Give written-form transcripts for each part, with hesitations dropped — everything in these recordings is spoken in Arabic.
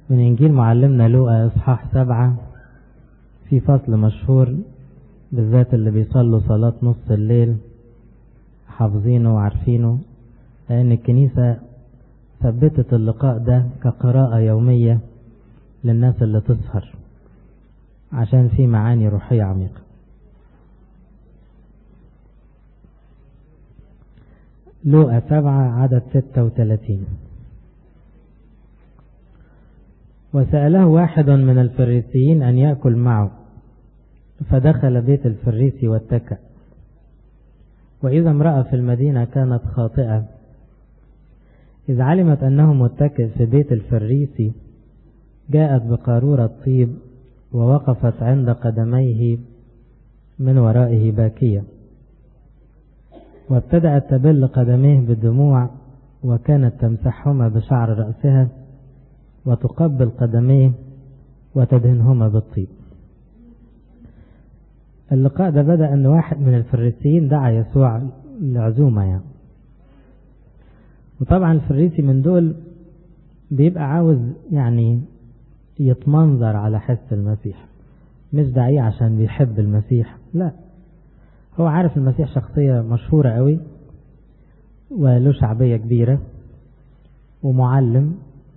من إنجيل معلمنا لوقا إصحاح 7 في فصل مشهور بالذات اللي بيصلوا صلاة نص الليل حافظينه وعارفينه، لأن الكنيسة ثبتت اللقاء ده كقراءة يومية للناس اللي تسهر عشان في معاني روحية عميقة. لوقا 7 عدد 36. وسأله واحد من الفريسيين أن يأكل معه، فدخل بيت الفريسي واتكأ. وإذا امرأة في المدينة كانت خاطئة، إذ علمت أنه متكئ في بيت الفريسي، جاءت بقارورة طيب ووقفت عند قدميه من ورائه باكية، وابتدأت تبل قدميه بالدموع، وكانت تمسحهما بشعر رأسها وتقبل قدميه وتدهنهما بالطيب. اللقاء ده بدأ أن واحد من الفريسيين دعا يسوع لعزومة يعني. وطبعا الفريسي من دول بيبقى عاوز يعني يتمنظر على حس المسيح، مش داعيه عشان بيحب المسيح، لا، هو عارف المسيح شخصية مشهورة قوي وله شعبية كبيرة ومعلم،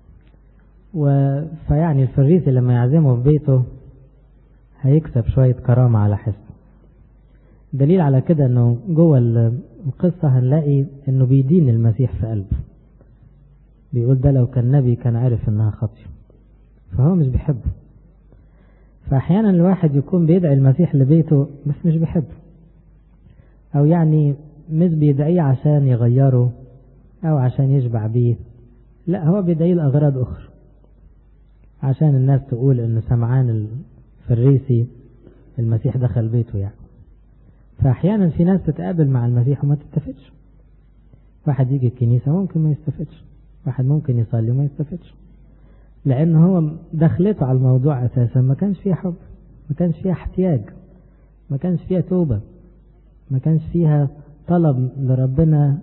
فيعني الفريسي لما يعزمه في بيته هيكسب شوية كرامة على حس. دليل على كده انه جوه القصة هنلاقي انه بيدين المسيح في قلبه، بيقول ده لو كان نبي كان عارف انها خطية، فهو مش بيحبه. فاحيانا الواحد يكون بيدعي المسيح لبيته بس مش بيحبه، او يعني مش بيدعيه عشان يغيره او عشان يشبع بيه، لا، هو بيدعيه لأغراض اخرى، عشان الناس تقول ان سمعان الفريسي المسيح دخل بيته يعني. فاحيانا في ناس تتقابل مع المسيح وما تستفدش. واحد يجي الكنيسة ممكن ما يستفدش، واحد ممكن يصلي وما يستفدش، لان هو دخلته على الموضوع اساسا ما كانش فيها حب، ما كانش فيها احتياج، ما كانش فيها توبة، ما كانش فيها طلب لربنا،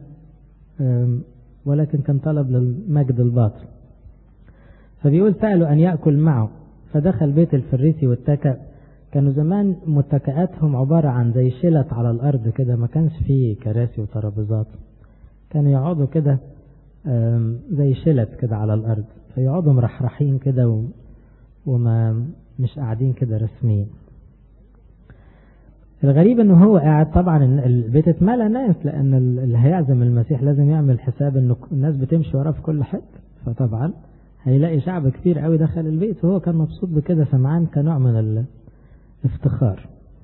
ولكن كان طلب للمجد الباطل. فبيقول سألوا أن يأكل معه، فدخل بيت الفريسي واتكأ. كانوا زمان متكئاتهم عبارة عن زي شلت على الأرض كده، ما كانش فيه كراسي وترابيزات، كانوا يقعدوا كده زي شلت كده على الأرض، فيقعدوا مرحرحين كده وما مش قاعدين كده رسمين. الغريب انه هو قاعد، طبعا البيت اتملى ناس، لان اللي هيعزم المسيح لازم يعمل حساب انه الناس بتمشي وراه في كل حته، فطبعا هيلاقي شعب كتير قوي دخل البيت، وهو كان مبسوط بكده، سمعان كنوع من الافتخار.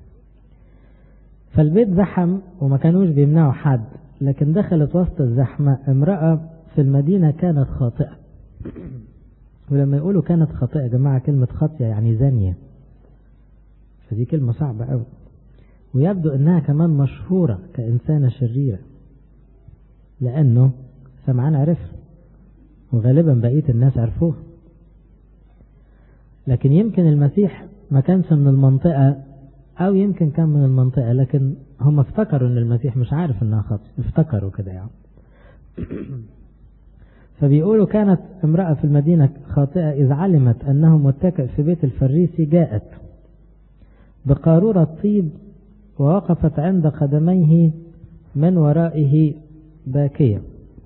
فالبيت زحم وما كانوش بيمنعوا حد، لكن دخلت وسط الزحمه امرأة في المدينة كانت خاطئة. ولما يقولوا كانت خاطئة يا جماعة، كلمة خاطئة يعني زانية، فدي كلمة صعبة قوي، ويبدو انها كمان مشهورة كإنسانة شريرة، لانه سمعان عرفها وغالبا بقية الناس عرفوه. لكن يمكن المسيح ما كانش من المنطقة، او يمكن كان من المنطقة، لكن هم افتكروا ان المسيح مش عارف انها خاطئة، افتكروا كده يعني. فبيقولوا كانت امرأة في المدينة خاطئة، إذ علمت أنه متكئ في بيت الفريسي، جاءت بقارورة طيب ووقفت عند قدميه من ورائه باكية.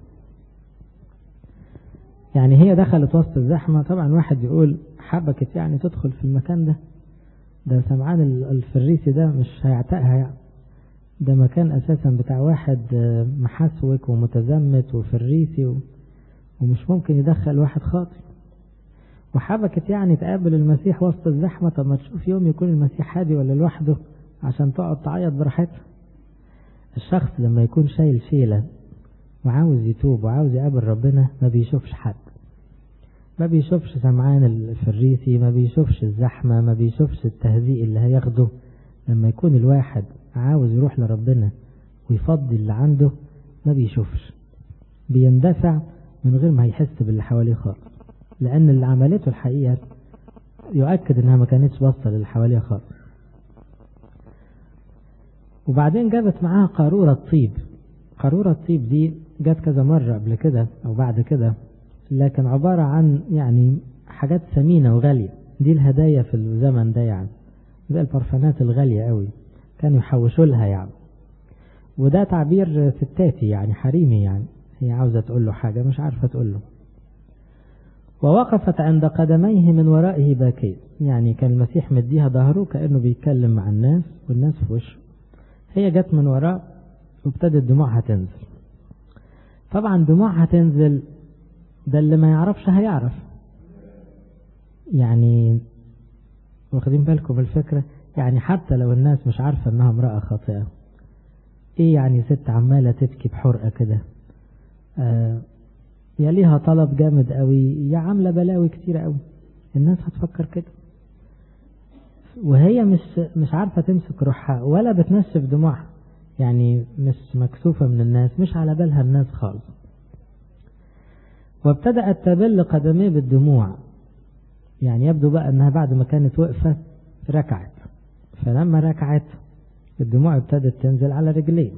يعني هي دخلت وسط الزحمة، طبعا واحد يقول حبكت يعني تدخل في المكان ده سمعان الفريسي ده مش هيعتقها يعني، ده مكان أساسا بتاع واحد محسوك ومتزمت وفريسي ومش ممكن يدخل واحد خاطئ. وحبكت يعني تقابل المسيح وسط الزحمة، طب ما تشوف يوم يكون المسيح هادي ولا لوحده عشان تقعد تعيط براحتها. الشخص لما يكون شايل شيلة وعاوز يتوب وعاوز يقابل ربنا ما بيشوفش حد، ما بيشوفش سمعان الفريسي، ما بيشوفش الزحمة، ما بيشوفش التهزيء اللي هياخده. لما يكون الواحد عاوز يروح لربنا ويفضي اللي عنده ما بيشوفش، بيندفع من غير ما يحس باللي حواليه خالص، لأن اللي عملته الحقيقة يؤكد انها ما كانتش باصة للي حواليه خالص. وبعدين جابت معاها قارورة طيب. قارورة طيب دي جات كذا مرة قبل كده او بعد كده، لكن عبارة عن يعني حاجات ثمينة وغالية، دي الهدايا في الزمن ده يعني، زي البرفانات الغالية قوي كانوا يحوشوا لها يعني. وده تعبير ستاتي يعني حريمي، يعني هي عاوزة تقول له حاجة مش عارفة تقول له. ووقفت عند قدميه من ورائه باكية، يعني كان المسيح مديها ظهره كأنه بيتكلم مع الناس والناس في وشه، هي جت من وراء وابتدت دموعها تنزل. طبعا دموعها تنزل ده اللي ما يعرفش هيعرف، يعني واخدين بالكم الفكرة؟ يعني حتى لو الناس مش عارفة انها امرأة خاطئة، ايه يعني ست عمالة تبكي بحرقة كده، يا ليها طلب جامد قوي، يا عاملة بلاوي كتير قوي، الناس هتفكر كده. وهي مش عارفة تمسك روحها ولا بتنشف دموعها، يعني مش مكسوفة من الناس، مش على بالها الناس خالص. وابتدأت تبل قدميه بالدموع، يعني يبدو بقى انها بعد ما كانت وقفة ركعت، فلما ركعت الدموع ابتدت تنزل على رجليه.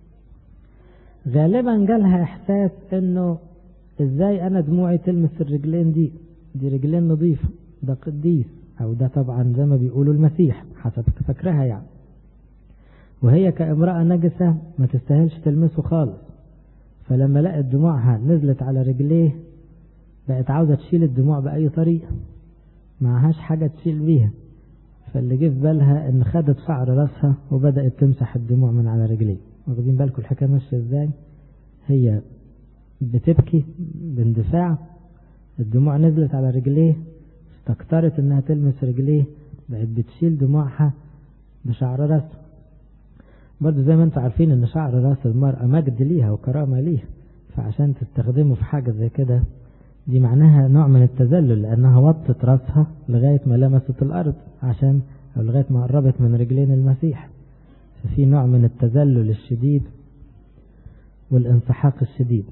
غالبا جالها احساس انه ازاي انا دموعي تلمس الرجلين دي رجلين نظيفة، ده قديس، او ده طبعا زي ما بيقولوا المسيح حسب فكرها يعني، وهي كامرأة نجسة ما تستاهلش تلمسه خالص. فلما لقت دموعها نزلت على رجليه بقت عاوزة تشيل الدموع بأي طريقة، معهاش حاجة تشيل بيها، فاللي جه في بالها ان خدت شعر راسها وبدأت تمسح الدموع من على رجليه. واخدين بالكم الحكاية ماشية ازاي؟ هي بتبكي باندفاع، الدموع نزلت على رجليه، استكترت انها تلمس رجليه، بقت بتشيل دموعها بشعر راسها. برضو زي ما انتم عارفين ان شعر راس المرأة مجد ليها وكرامة ليها، فعشان تستخدمه في حاجة زي كده دي معناها نوع من التذلل، لانها وطت راسها لغاية ما لمست الارض او لغاية ما قربت من رجلين المسيح، ففي نوع من التذلل الشديد والانسحاق الشديد.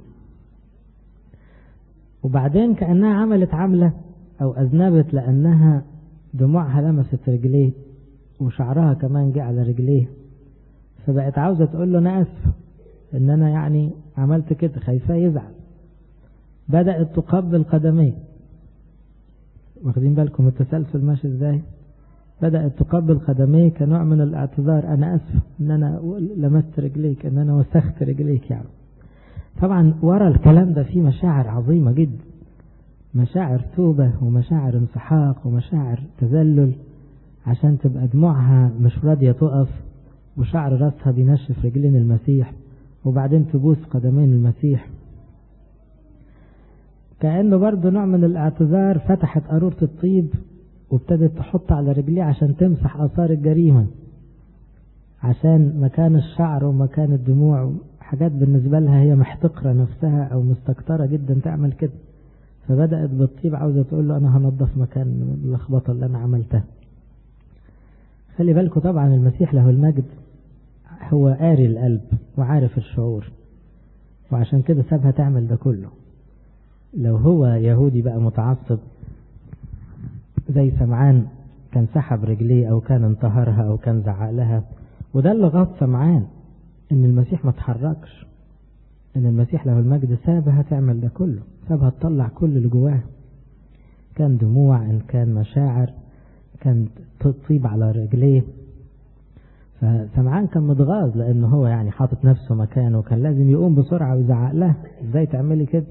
وبعدين كأنها عملت عملة او اذنبت، لانها دموعها لمست رجليه وشعرها كمان جه على رجليه، فبقت عاوزة تقول له انا اسف ان انا يعني عملت كده، خايفاه يزعل. بدأت تقبل قدميه، واخدين بالكم التسلسل ماشي ازاي؟ بدأت تقبل قدميه كنوع من الاعتذار، انا اسف ان انا لمست رجليك، ان انا وسخت رجليك يعني. طبعا ورا الكلام ده في مشاعر عظيمة جدا، مشاعر توبة ومشاعر انسحاق ومشاعر تذلل، عشان تبقى دموعها مش راضية تقف وشعر راسها بينشف رجلين المسيح وبعدين تبوس قدمين المسيح. كأنه برضو نوع من الاعتذار، فتحت قارورة الطيب وابتدت تحط على رجليه عشان تمسح آثار الجريمة، عشان مكان الشعر ومكان الدموع حاجات بالنسبة لها هي محتقرة نفسها أو مستكترة جدا تعمل كده، فبدأت بالطيب عاوزة تقول له أنا هنظف مكان اللخبطة اللي أنا عملتها. خلي بالكم طبعا المسيح له المجد هو قاري القلب وعارف الشعور، وعشان كده سابها تعمل ده كله. لو هو يهودي بقى متعصب زي سمعان كان سحب رجليه أو كان انتهرها أو كان زعق لها، وده اللي غاض سمعان، إن المسيح ما تحركش، إن المسيح له المجد سابها تعمل ده كله، سابها تطلع كل اللي جواها، كان دموع إن كان مشاعر كان تطيب على رجليه. فسمعان كان متغاظ لأنه هو يعني حاطط نفسه مكانه، وكان لازم يقوم بسرعة ويزعق لها ازاي تعملي كده.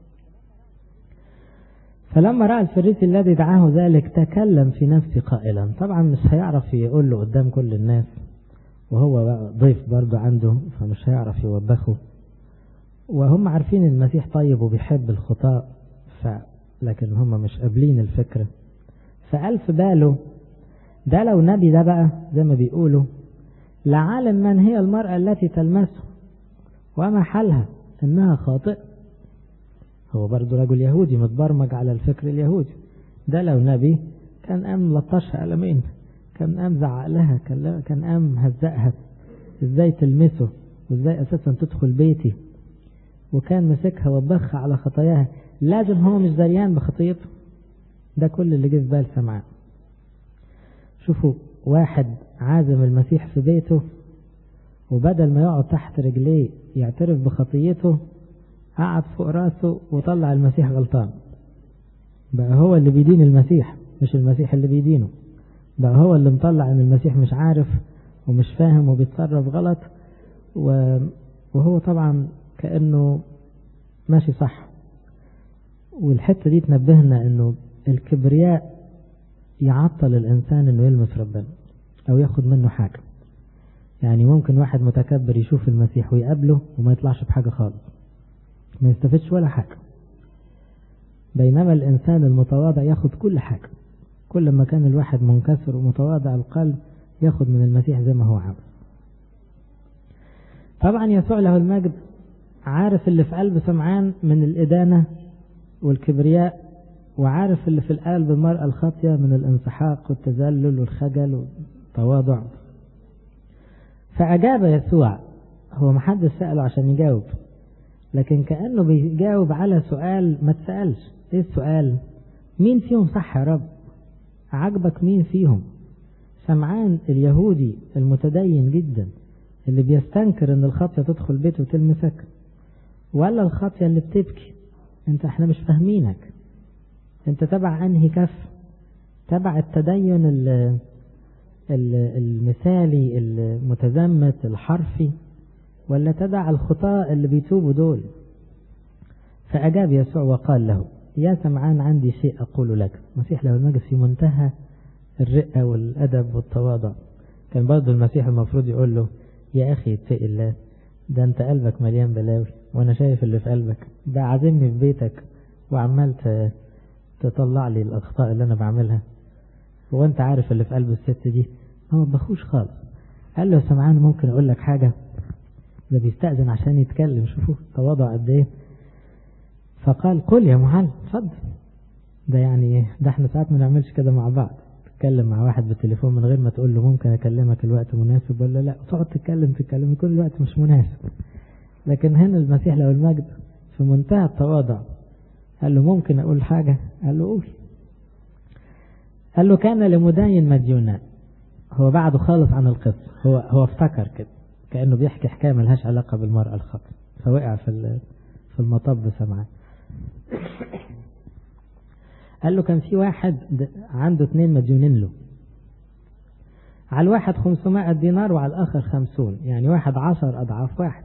فلما رأى الفريسي الذي دعاه ذلك تكلم في نفسه قائلا، طبعا مش هيعرف يقول له قدام كل الناس، وهو ضيف برضه عنده فمش هيعرف يوبخه، وهم عارفين المسيح طيب وبيحب الخطاء، لكن هم مش قابلين الفكرة. فقال في باله ده لو نبي ده بقى زي ما بيقولوا لعالم من هي المرأة التي تلمسه وما حالها انها خاطئة. هو برضو رجل يهودي متبرمج على الفكر اليهودي، ده لو نبي كان قام لطشها قلمين، كان قام زعق لها، كان قام هزقها، ازاي تلمسه وازاي اساسا تدخل بيتي، وكان مسكها وبخها على خطاياها، لازم هو مش دريان بخطيته. ده كل اللي جه في بال سمعان. شوفوا واحد عازم المسيح في بيته، وبدل ما يقعد تحت رجليه يعترف بخطيته قعد فوق راسه وطلع المسيح غلطان. بقى هو اللي بيدين المسيح مش المسيح اللي بيدينه، بقى هو اللي مطلع ان المسيح مش عارف ومش فاهم وبيتصرف غلط، وهو طبعا كأنه ماشي صح. والحتة دي تنبهنا انه الكبرياء يعطل الانسان انه يلمس ربنا او ياخد منه حاجة. يعني ممكن واحد متكبر يشوف المسيح ويقابله وما يطلعش بحاجة خالص، ما يستفدش ولا حاجة، بينما الانسان المتواضع ياخد كل حاجة. كل ما كان الواحد منكسر ومتواضع القلب ياخد من المسيح زي ما هو عاوز. طبعا يسوع له المجد عارف اللي في قلب سمعان من الإدانة والكبرياء، وعارف اللي في القلب المرأة الخاطية من الانسحاق والتذلل والخجل والتواضع. فأجاب يسوع، هو محدش سأله عشان يجاوب، لكن كأنه بيجاوب على سؤال ما تسألش. ايه السؤال؟ مين فيهم صح يا رب؟ عجبك مين فيهم؟ سمعان اليهودي المتدين جدا اللي بيستنكر ان الخاطية تدخل بيته وتلمسك، ولا الخاطية اللي بتبكي؟ احنا مش فاهمينك، انت تبع انهي كف؟ تبع التدين المثالي المتزمت الحرفي، ولا تبع الخطاة اللي بيتوبوا دول؟ فأجاب يسوع وقال له، يا سمعان عندي شيء أقول لك. المسيح له المجد في منتهى الرقة والأدب والتواضع. كان برضو المسيح المفروض يقول له، يا أخي اتقي الله، ده أنت قلبك مليان بلاوي وأنا شايف اللي في قلبك، ده عازمني في بيتك وعمال تطلع لي الأخطاء اللي أنا بعملها، وأنت عارف اللي في قلب الست دي. ما بخوش خالص. قال له سمعان ممكن أقول لك حاجة؟ ده بيستأذن عشان يتكلم، شوفوا تواضع قد إيه. فقال قل يا معلم اتفضل. ده يعني ده احنا ساعات ما نعملش كده مع بعض، تتكلم مع واحد بالتليفون من غير ما تقول له ممكن اكلمك الوقت مناسب ولا لا، وتقعد تتكلم كل الوقت مش مناسب. لكن هنا المسيح له المجد في منتهى التواضع قال له ممكن اقول حاجة؟ قال له قول. قال له كان لمدين مديونان. هو بعده خالص عن القصة، هو افتكر كده كأنه بيحكي حكاية ملهاش علاقة بالمرأة الخاطئة، فوقع في المطب سمعان. قال له كان في واحد عنده 2 مديونين له، على الواحد 500 دينار وعلى الآخر 50، يعني واحد 10 أضعاف واحد.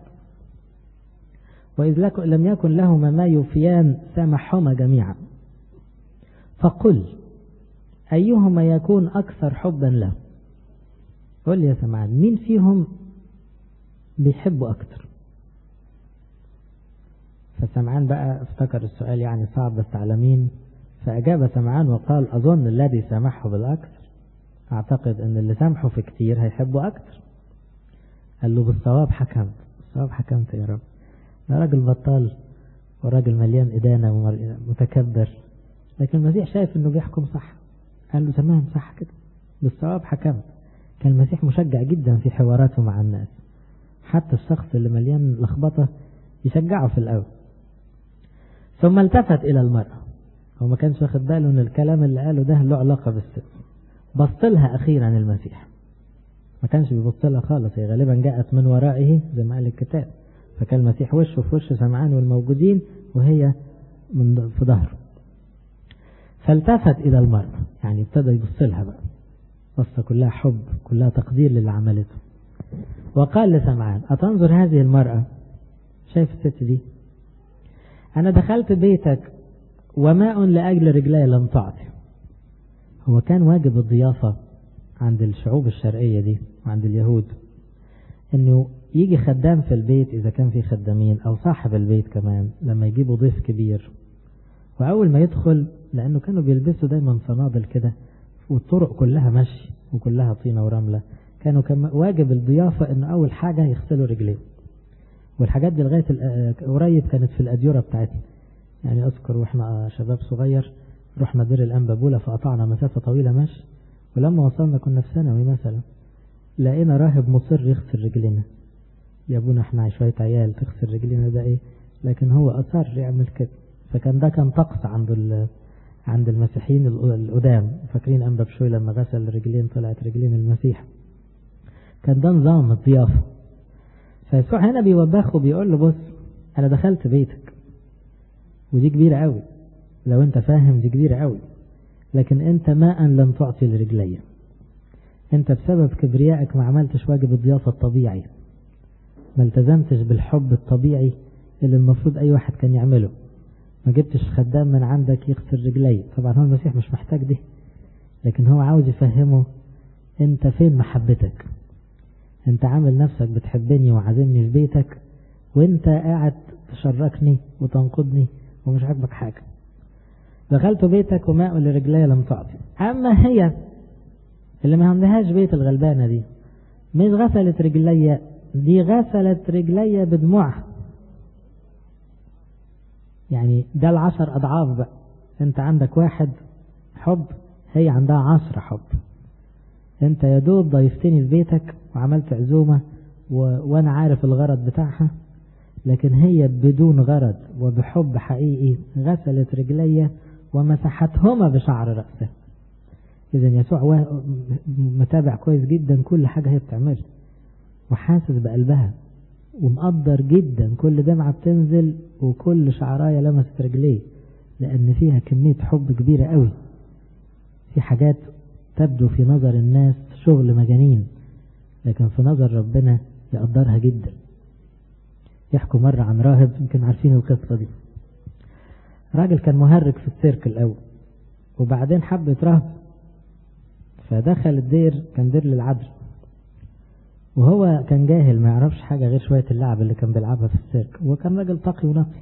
وإذ لم يكن لهما ما يوفيان سامحهما جميعا، فقل أيهما يكون أكثر حبا له؟ قل لي يا سمعان مين فيهم بيحبه أكثر؟ فسمعان بقى افتكر السؤال يعني صعب بس على مين، فأجاب سمعان وقال أظن الذي سامحه بالأكثر، أعتقد أن اللي سامحه في كتير هيحبه أكثر. قال له بالصواب حكمت. بالصواب حكمت يا رب، ده راجل بطال وراجل مليان إدانة ومتكبر، لكن المسيح شايف أنه بيحكم صح. قال له تمام صح كده، بالصواب حكمت. كان المسيح مشجع جدا في حواراته مع الناس، حتى الشخص اللي مليان لخبطة يشجعه في الأول. ثم التفت إلى المرأة، هو ما كانش واخد باله ان الكلام اللي قاله ده له علاقة بالست. بصلها اخيرا المسيح، ما كانش بيبصلها خالص، هي غالبا جاءت من ورائه زي ما قال الكتاب، فكان المسيح وشه في وش سمعان والموجودين وهي في ظهره. فالتفت الى المرأة، يعني ابتدى يبصلها بقى بصة كلها حب كلها تقدير للي عملته، وقال لسمعان أتنظر هذه المرأة؟ شايف الست دي؟ أنا دخلت بيتك وماء لأجل رجلي لم تعطي. هو كان واجب الضيافة عند الشعوب الشرقية دي وعند اليهود انه يجي خدام في البيت اذا كان في خدامين او صاحب البيت كمان لما يجيبوا ضيف كبير، واول ما يدخل لانه كانوا بيلبسوا دايما صنادل كده والطرق كلها مشي وكلها طينة ورملة، كانوا واجب الضيافة انه اول حاجة يغسلوا رجليه. والحاجات دي لغاية قريب كانت في الأديرة بتاعتنا. يعني أذكر وإحنا شباب صغير رحنا دير الأنبابولة فقطعنا مسافة طويلة مشي، ولما وصلنا كنا في ثانوي مثلا لقينا راهب مصر يغسل رجلنا. يا ابونا احنا شوية عيال تغسل رجلنا ده ايه؟ لكن هو أصر يعمل كده. فكان ده كان طقس عند المسيحيين القدام. فاكرين أنبا بشوي لما غسل رجلين طلعت رجلين المسيح؟ كان ده نظام الضيافة. فيسوع هنا بيوبخه بيقول له بص أنا دخلت بيتك ودي كبيرة قوي، لو انت فاهم دي كبيرة قوي. لكن انت ماء لم تعطي لرجلي، انت بسبب كبريائك ما عملتش واجب الضيافة الطبيعي، ما التزمتش بالحب الطبيعي اللي المفروض اي واحد كان يعمله. ما جبتش خدام من عندك يغسل رجلي. طبعا هو المسيح مش محتاج دي، لكن هو عاوز يفهمه انت فين محبتك. انت عامل نفسك بتحبني وعازمني في بيتك، وانت قاعد تشركني وتنقضني ومش عاجبك حاجة. دخلت بيتك وماء لرجلي لم تعطي. اما هي اللي ما عندهاش بيت الغلبانة دي مش غسلت رجلي، دي غسلت رجلي بدموعها. يعني ده 10 أضعاف بقى. انت عندك 1 حب، هي عندها 10 حب. انت يا دوب ضيفتني في بيتك وعملت عزومة وانا عارف الغرض بتاعها، لكن هي بدون غرض وبحب حقيقي غسلت رجلي ومسحتهما بشعر رأسه. إذا يسوع متابع كويس جدا كل حاجة هي بتعملها، وحاسس بقلبها، ومقدر جدا كل دمعة بتنزل وكل شعراية لمست رجليه، لأن فيها كمية حب كبيرة قوي. في حاجات تبدو في نظر الناس شغل مجانين، لكن في نظر ربنا يقدرها جدا. يحكوا مرة عن راهب، يمكن عارفين القصة دي. راجل كان مهرج في السيرك الأول، وبعدين حب يترهب، فدخل الدير، كان دير للعدل، وهو كان جاهل ما يعرفش حاجة غير شوية اللعب اللي كان بيلعبها في السيرك، وكان راجل تقي ونقي.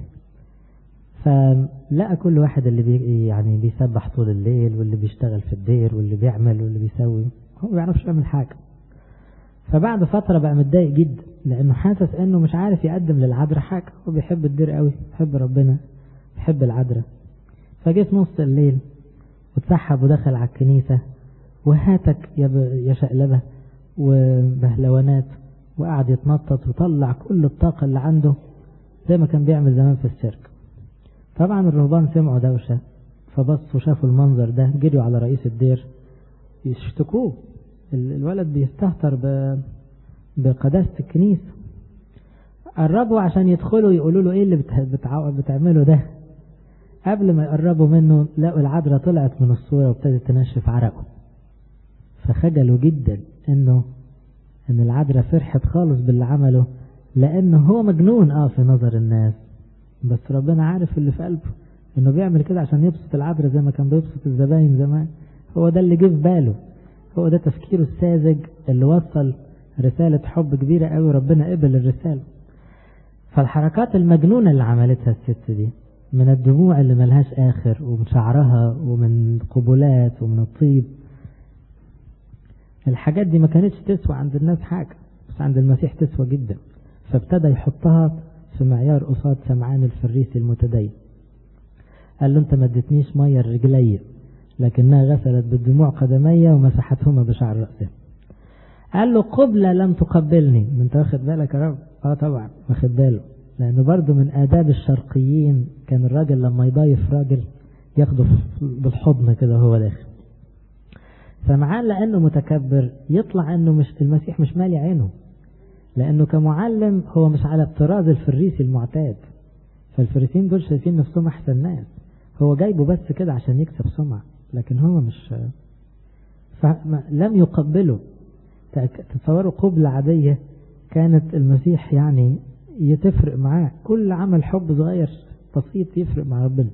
فلقى كل واحد اللي يعني بيسبح طول الليل، واللي بيشتغل في الدير، واللي بيعمل واللي بيسوي، هو ما بيعرفش يعمل حاجة. فبعد فترة بقى متضايق جدا، لأنه حاسس أنه مش عارف يقدم للعذراء حاجة. هو بيحب الدير قوي، بيحب ربنا، بيحب العذراء. فجه في نص الليل واتسحب ودخل على الكنيسة، وهاتك يا شقلبة وبهلوانات، وقعد يتنطط وطلع كل الطاقة اللي عنده زي ما كان بيعمل زمان في السيرك. طبعا الرهبان سمعوا دوشة، فبصوا شافوا المنظر ده، جريوا على رئيس الدير يشتكوه. الولد بيستهتر بقداسة الكنيسة. قربوا عشان يدخلوا يقولوا له ايه اللي بتعمله ده. قبل ما يقربوا منه لقوا العذراء طلعت من الصورة وابتدت تنشف عرقه، فخجلوا جدا ان العذراء فرحت خالص باللي عمله، لانه هو مجنون في نظر الناس، بس ربنا عارف اللي في قلبه، انه بيعمل كده عشان يبسط العذراء زي ما كان بيبسط الزباين زمان. هو ده اللي جه في باله، هو ده تفكيره الساذج اللي وصل رسالة حب كبيرة قوي. ربنا قبل الرسالة. فالحركات المجنونة اللي عملتها الست دي، من الدموع اللي ملهاش آخر، ومن شعرها، ومن قبلات، ومن الطيب، الحاجات دي ما كانتش تسوى عند الناس حاجة، بس عند المسيح تسوى جدا. فابتدى يحطها في معيار قصاد سمعان الفريسي المتدين. قال له انت ما اديتنيش ميه رجلي، لكنها غسلت بالدموع قدمي ومسحتهما بشعر رأسه. قال له قبلة لم تقبلني. انت واخد بالك يا رب؟ طبعا واخد باله، لانه برضو من آداب الشرقيين كان الراجل لما يضايف راجل ياخده بالحضن كده وهو داخل. سمعان لانه متكبر يطلع انه مش المسيح مش مالي عينه، لانه كمعلم هو مش على الطراز الفريسي المعتاد. فالفريسيين دول شايفين نفسهم احسن ناس، هو جايبه بس كده عشان يكسب سمعة، لكن هو مش لم يقبله. تتصوروا قبلة عادية كانت المسيح يعني يتفرق معاه، كل عمل حب صغير بسيط يفرق مع ربنا.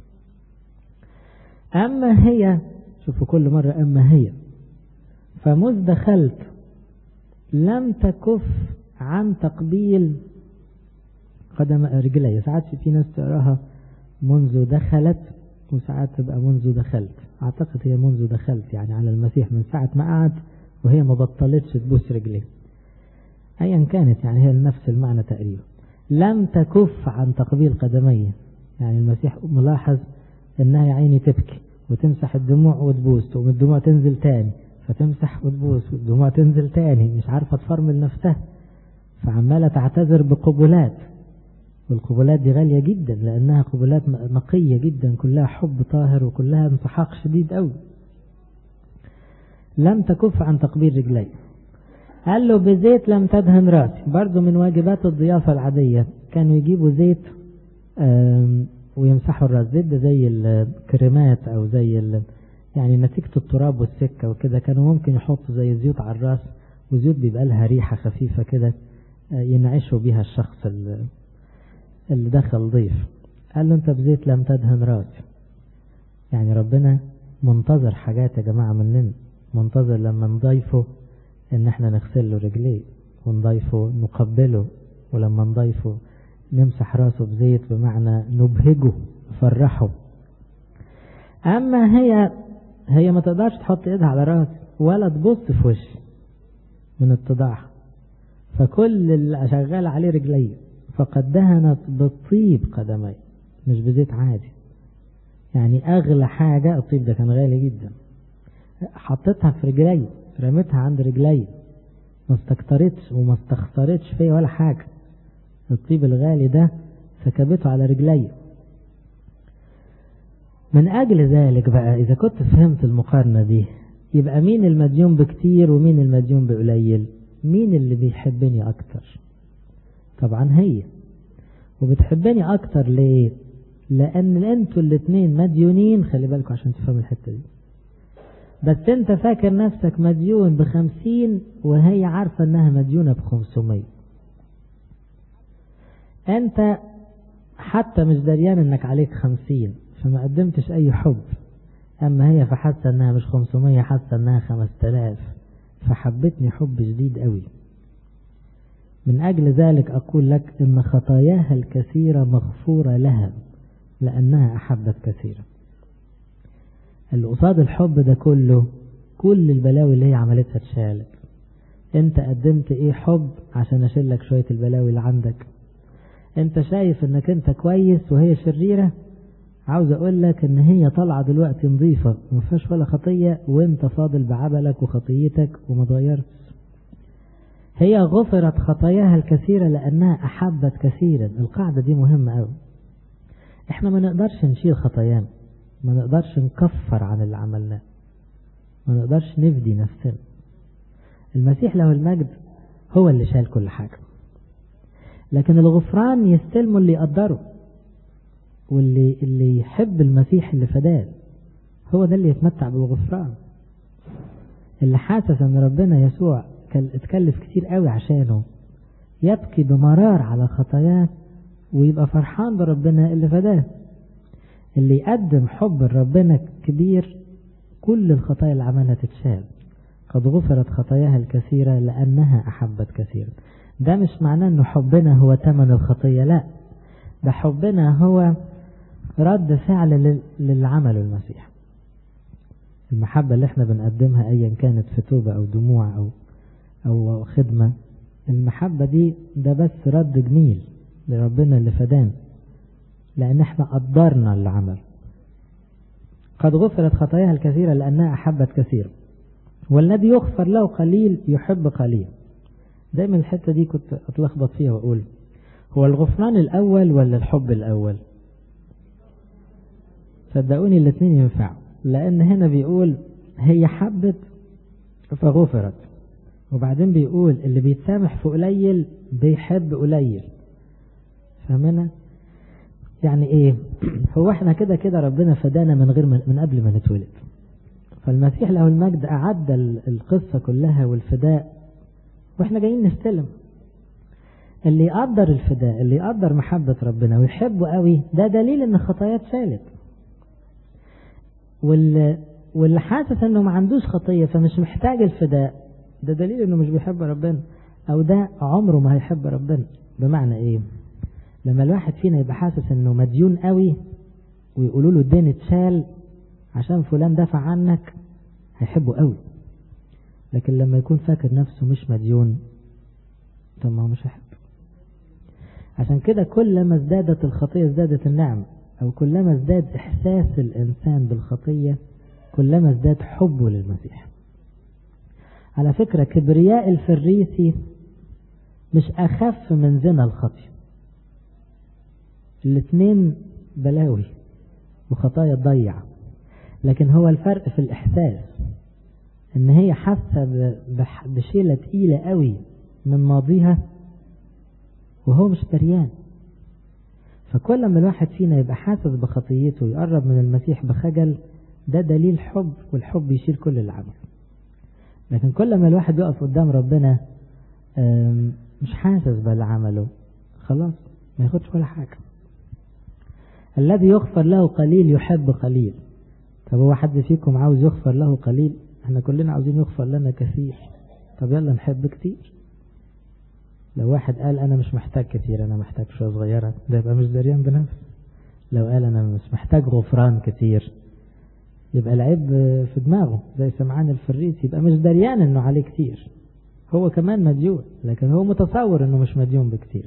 أما هي، شوفوا كل مرة أما هي، فمذ دخلت لم تكف عن تقبيل قدم رجلي. ساعات في ناس تقراها منذ دخلت، وساعات تبقى منذ دخلت. اعتقد هي منذ دخلت، يعني على المسيح من ساعة ما قعد وهي ما بطلتش تبوس رجليه. ايا كانت يعني هي نفس المعنى تقريبا. لم تكف عن تقبيل قدمي، يعني المسيح ملاحظ انها يا عيني تبكي وتمسح الدموع وتبوس، ومن الدموع تنزل تاني، فتمسح وتبوس، والدموع تنزل تاني، مش عارفة تفرمل نفسها، فعمالة تعتذر بقبلات. والقبلات دي غالية جدا، لأنها قبلات نقية جدا، كلها حب طاهر وكلها انسحاق شديد أوي. لم تكف عن تقبيل رجلي. قال له بزيت لم تدهن رأسي. برضو من واجبات الضيافة العادية كانوا يجيبوا زيت ويمسحوا الراس. زيت ده زي الكريمات او زي يعني نتيجة التراب والسكة وكده، كانوا ممكن يحطوا زي زيوت على الراس، وزيوت بيبقى لها ريحة خفيفة كده ينعشوا بيها الشخص اللي دخل ضيف. قال له انت بزيت لم تدهن راسي. يعني ربنا منتظر حاجات يا جماعة مننا، منتظر لما نضيفه ان احنا نغسل له رجليه، ونضيفه نقبله، ولما نضيفه نمسح راسه بزيت، بمعنى نبهجه نفرحه. اما هي ما تقدرش تحط ايدها على راسي ولا تبص في وشي من اتضاعها، فكل اللي شغال عليه رجليه، فقد دهنت بالطيب قدمي، مش بزيت عادي. يعني اغلى حاجة الطيب، ده كان غالي جدا، حطيتها في رجلي، رميتها عند رجلي، ما استكترتش وما استخسرتش فيه ولا حاجة. الطيب الغالي ده سكبته على رجلي. من اجل ذلك بقى، اذا كنت فهمت المقارنة دي، يبقى مين المديون بكتير ومين المديون بقليل؟ مين اللي بيحبني اكتر؟ طبعا هي. وبتحبني اكتر ليه؟ لان انتوا الاتنين مديونين. خلي بالكوا عشان تفهموا الحتة دي. بس انت فاكر نفسك مديون ب50 وهي عارفة انها مديونة ب500. انت حتى مش دريان انك عليك 50، فما قدمتش اي حب. اما هي فحاسة انها مش 500، حاسة انها 5000، فحبتني حب شديد قوي. من اجل ذلك اقول لك ان خطاياها الكثيرة مغفورة لها لانها احبت كثيرا. اللي قصاد الحب ده كله، كل البلاوي اللي هي عملتها اتشالت. انت قدمت ايه حب عشان اشيلك شوية البلاوي اللي عندك؟ انت شايف انك انت كويس وهي شريرة؟ عاوز اقول لك ان هي طالعة دلوقتي نظيفة ما فيهاش ولا خطية، وانت فاضل بعبلك وخطيتك وما اتغيرتش. هي غفرت خطاياها الكثيرة لانها احبت كثيرا. القاعدة دي مهمة قوي. احنا ما نقدرش نشيل خطايانا، ما نقدرش نكفر عن اللي عملناه، ما نقدرش نفدي نفسنا. المسيح له المجد هو اللي شال كل حاجة، لكن الغفران يستلمه اللي يقدره، واللي يحب المسيح اللي فداه هو ده اللي يتمتع بالغفران. اللي حاسس ان ربنا يسوع اتكلف كتير قوي عشانه، يبكي بمرار على خطاياه ويبقى فرحان بربنا اللي فداه. اللي يقدم حب ربنا كبير، كل الخطايا اللي عملها تتشال. قد غفرت خطاياها الكثيرة لأنها أحبت كثيرا. ده مش معناه أنه حبنا هو ثمن الخطية، لا، ده حبنا هو رد فعل للعمل المسيح. المحبة اللي احنا بنقدمها أيا كانت في توبة أو دموع أو خدمة، المحبة دي ده بس رد جميل لربنا اللي فدان، لأن احنا قدرنا العمل. قد غفرت خطاياها الكثيرة لأنها أحبت كثيرا، والذي يغفر له قليل يحب قليل. دايما الحتة دي كنت أتلخبط فيها وأقول هو الغفران الأول ولا الحب الأول؟ صدقوني الاثنين ينفعوا، لأن هنا بيقول هي حبت فغفرت، وبعدين بيقول اللي بيتسامح في قليل بيحب قليل. فهمنا يعني ايه؟ هو احنا كده كده ربنا فدانا من قبل ما نتولد، فالمسيح له المجد أعد القصة كلها والفداء، واحنا جايين نستلم. اللي يقدر الفداء، اللي يقدر محبة ربنا ويحبه قوي، ده دليل ان خطايات شالت. واللي حاسس انه ما عندوش خطية فمش محتاج الفداء، ده دليل انه مش بيحب ربنا، او ده عمره ما هيحب ربنا. بمعنى ايه؟ لما الواحد فينا يبقى حاسس انه مديون قوي ويقولوا له الدين اتشال عشان فلان دفع عنك، هيحبه قوي. لكن لما يكون فاكر نفسه مش مديون، طب ما هو مش هيحب. عشان كده كلما ازدادت الخطية ازدادت النعمة، او كلما ازداد احساس الانسان بالخطية كلما ازداد حبه للمسيح. على فكرة كبرياء الفريسي مش اخف من زنا الخطية، الاثنين بلاوي وخطايا تضيع، لكن هو الفرق في الاحساس، ان هي حاسة بشيلة تقيلة قوي من ماضيها وهو مش دريان. فكل ما الواحد فينا يبقى حاسس بخطيته يقرب من المسيح بخجل، ده دليل حب، والحب يشيل كل العمل. لكن كل ما الواحد يقف قدام ربنا مش حاسس باللي عمله، خلاص ما ياخدش ولا حاجة. الذي يغفر له قليل يحب قليل. طب هو حد فيكم عاوز يغفر له قليل؟ احنا كلنا عاوزين يغفر لنا كثير. طب يلا نحب كتير. لو واحد قال انا مش محتاج كتير، انا محتاج شوية صغيرة، ده يبقى مش دريان بنفسه. لو قال انا مش محتاج غفران كتير، يبقى العيب في دماغه زي سمعان الفريسي، يبقى مش دريان انه عليه كتير. هو كمان مديون، لكن هو متصور انه مش مديون بكتير،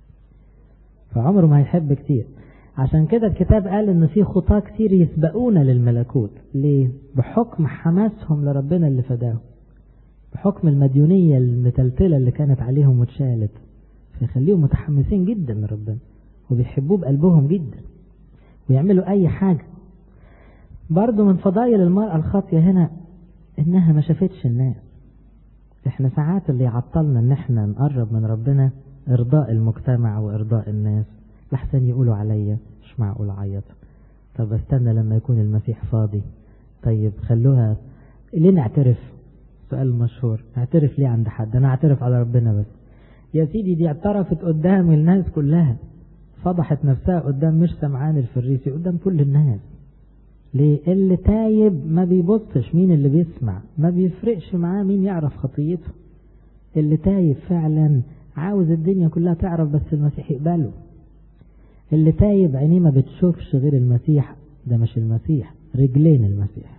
فعمره ما هيحب كتير. عشان كده الكتاب قال ان في خطاة كتير يسبقون للملكوت. ليه؟ بحكم حماسهم لربنا اللي فداهم، بحكم المديونية المتلتلة اللي كانت عليهم واتشالت، فيخليهم متحمسين جدا لربنا وبيحبوه بقلبهم جدا ويعملوا اي حاجة. برضو من فضائل المرأة الخاطية هنا انها ما شافتش الناس. احنا ساعات اللي يعطلنا ان احنا نقرب من ربنا ارضاء المجتمع وارضاء الناس، لحسن يقولوا عليا، مش معقول اعيط، طب استنى لما يكون المسيح فاضي. طيب خلوها ليه نعترف؟ سؤال مشهور، نعترف ليه عند حد؟ انا اعترف على ربنا بس. يا سيدي دي اعترفت قدام الناس كلها، فضحت نفسها قدام مش سمعان الفريسي، قدام كل الناس. ليه؟ اللي تايب ما بيبصش مين اللي بيسمع، ما بيفرقش معاه مين يعرف خطيته. اللي تايب فعلا عاوز الدنيا كلها تعرف بس المسيح يقبله. اللي تايب عينيه ما بتشوفش غير المسيح، ده مش المسيح، رجلين المسيح.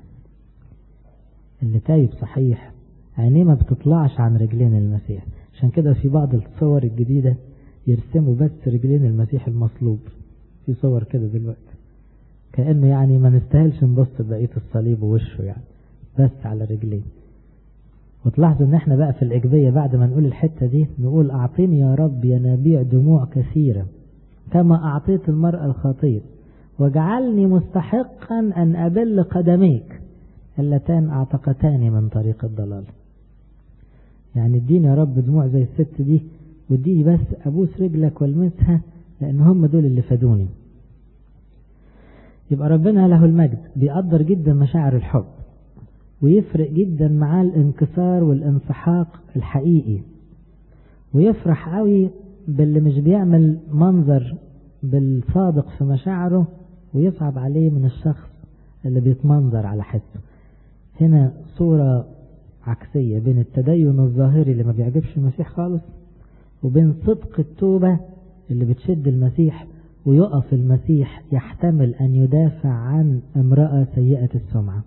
اللي تايب صحيح عينيه ما بتطلعش عن رجلين المسيح. عشان كده في بعض الصور الجديدة يرسموا بس رجلين المسيح المصلوب، في صور كده دلوقتي كأنه يعني ما نستاهلش نبص بقية الصليب ووشه، يعني بس على رجلين. وتلاحظوا ان احنا بقى في الإجبية بعد ما نقول الحتة دي نقول اعطيني يا رب ينابيع دموع كثيرة كما اعطيت المرأة الخاطية، واجعلني مستحقا ان ابل قدميك اللتان اعتقتاني من طريق الضلال. يعني اديني يا رب دموع زي الست دي، واديني بس ابوس رجلك والمسها، لان هم دول اللي فادوني. يبقى ربنا له المجد بيقدر جدا مشاعر الحب، ويفرق جدا معاه الانكسار والانسحاق الحقيقي، ويفرح قوي باللي مش بيعمل منظر بالصادق في مشاعره، ويصعب عليه من الشخص اللي بيتمنظر على حسه. هنا صورة عكسية بين التدين الظاهري اللي ما بيعجبش المسيح خالص، وبين صدق التوبة اللي بتشد المسيح، ويقف المسيح يحتمل أن يدافع عن امرأة سيئة السمعة.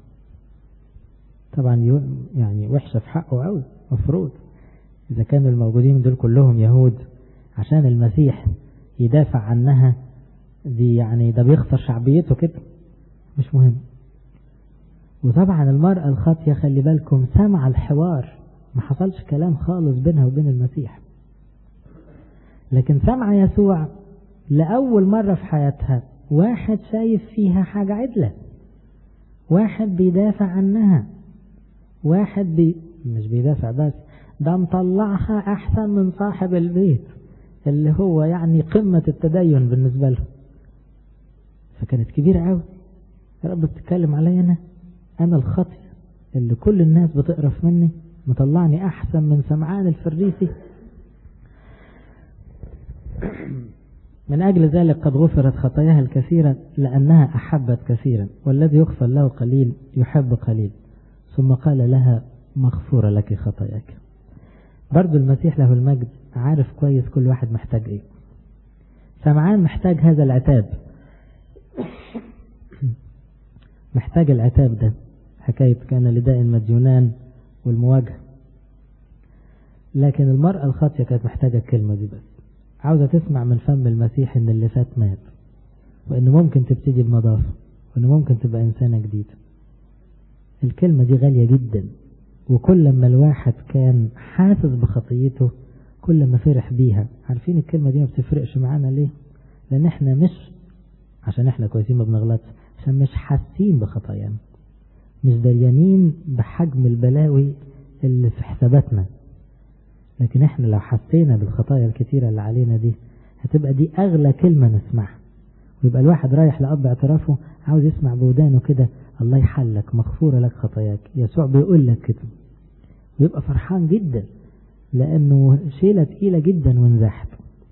طبعا يعني وحشة في حقه قوي، مفروض إذا كان الموجودين دول كلهم يهود عشان المسيح يدافع عنها، دي يعني ده بيخسر شعبيته كده، مش مهم. وطبعا المرأة الخاطية خلي بالكم سمع الحوار، ما حصلش كلام خالص بينها وبين المسيح، لكن سمع يسوع لأول مرة في حياتها، واحد شايف فيها حاجة عدلة، واحد بيدافع عنها، واحد مش بيدافع بس، ده مطلعها أحسن من صاحب البيت اللي هو يعني قمة التدين بالنسبة له. فكانت كبيرة قوي. يا رب بتتكلم علي أنا الخطي اللي كل الناس بتقرف مني، مطلعني أحسن من سمعان الفريسي. من أجل ذلك قد غفرت خطاياها الكثيرة لأنها أحبت كثيرا، والذي يغفر له قليل يحب قليل. ثم قال لها مغفورة لك خطاياك. برضو المسيح له المجد عارف كويس كل واحد محتاج ايه. سمعان محتاج هذا العتاب، محتاج العتاب ده، حكاية كان لداء مديونان والمواجهة. لكن المرأة الخاطية كانت محتاجة الكلمة دي بس، عاوزة تسمع من فم المسيح ان اللي فات مات، وان ممكن تبتدي بنظافة، وان ممكن تبقى انسانة جديدة. الكلمة دي غالية جدا، وكل ما الواحد كان حاسس بخطيته كل ما فرح بيها. عارفين الكلمة دي ما بتفرقش معانا ليه؟ لان احنا مش عشان احنا كويسين ما بنغلطش، عشان مش حاسين بخطايانا، مش دريانين بحجم البلاوي اللي في حساباتنا. لكن احنا لو حسينا بالخطايا الكتيرة اللي علينا دي، هتبقى دي اغلى كلمة نسمعها. ويبقى الواحد رايح لأب اعترافه عاوز يسمع بودانه كده الله يحلك مغفورة لك خطاياك، يسوع بيقول لك كده، ويبقى فرحان جدا لأنه شيلة تقيلة جدا وانزاحت.